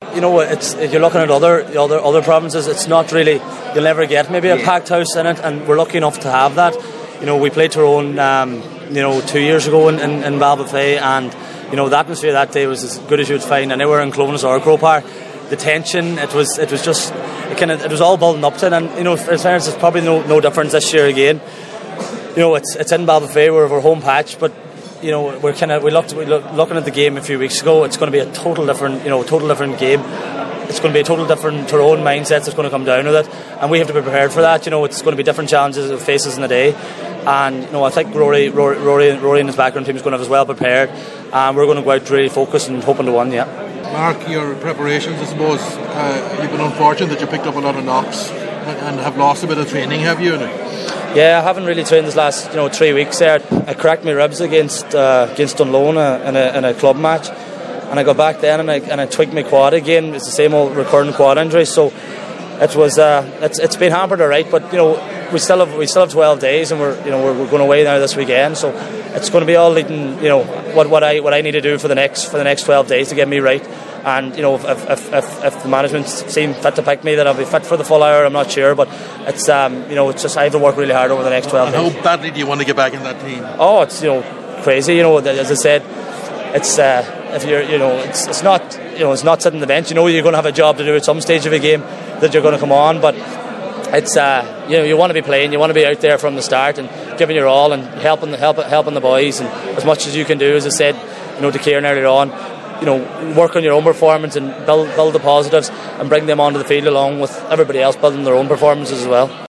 you know, it's if you're looking at other provinces, it's not really, you'll never get maybe a packed house in it, and we're lucky enough to have that. You know, we played Tyrone 2 years ago in Ballybofey, and you know, the atmosphere that day was as good as you would find anywhere in Clones or Croker. The tension, it was just it was all building up to it, and you know, in fairness, it's probably no difference this year again. You know, it's in Ballybofey, we're home patch, but you know, we're looking at the game a few weeks ago. It's going to be a total different game. It's going to be a total different Tyrone mindset that's going to come down with it, and we have to be prepared for that. You know, it's going to be different challenges it faces in the day, and you know, I think Rory and his background team is going to have as well prepared, and we're going to go out really focused and hoping to win. Yeah. Mark, your preparations, I suppose, you've been unfortunate that you picked up a lot of knocks and have lost a bit of training, have you? Yeah, I haven't really trained this last 3 weeks there. I cracked my ribs against Dunlone in a club match, and I got back then and I tweaked my quad again. It's the same old recurring quad injury, so it was it's been hampered alright, but you know, we still have 12 days, and we're going away now this weekend, so it's going to be all leading, you know, what I need to do for the next 12 days to get me right. And you know, if the management seem fit to pick me, that I'll be fit for the full hour. I'm not sure, but it's you know, it's just I have to work really hard over the next 12 days. How badly do you want to get back in that team? Oh, it's, you know, crazy. You know, as I said, it's if you're, you know, it's not, you know, it's not sitting on the bench. You know, you're going to have a job to do at some stage of a game that you're going to come on, but it's you know, you want to be playing, you want to be out there from the start and giving your all and helping the boys, and as much as you can do, as I said, you know, to Kieran earlier on, you know, work on your own performance and build the positives and bring them onto the field along with everybody else building their own performances as well.